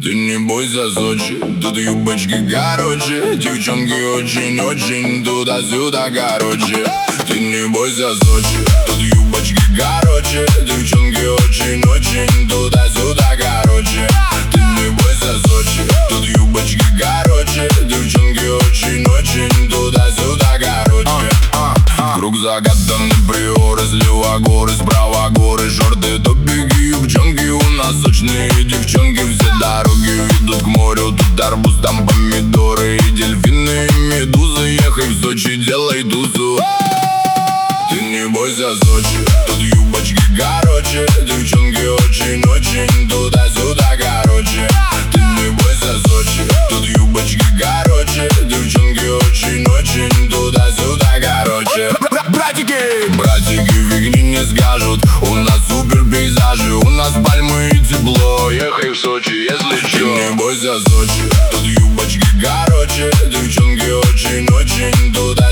Ты не бойся, Сочи, тут юбочки короче. Девчонки очень-очень туда-сюда, короче. Ты не бойся, Сочи, тут юбочки короче. Девчонки очень-очень туда-сюда, короче. Ты не бойся, Сочи, тут юбочки короче. Девчонки очень-очень туда-сюда, короче. Круг загаданы приоры, слева горы, справа горы, шорты, топики, юбчонки. У нас сочные девчонки, все дороги ведут к морю. Тут арбуз, там помидоры и дельфины, и медузы. Ехай в Сочи, делай тусу. Ты не бойся, Сочи, тут юбочки короче. Девчонки очень-очень туда-сюда, короче. Ты не бойся, Сочи, тут юбочки короче. Девчонки очень-очень туда-сюда, короче. Братики фигни не скажут. У нас супер пейзажи, у нас пальмы и тепло. Ехай в Сочи, если чё. Ты не бойся, Сочи, тут юбочки короче. Девчонки очень-очень туда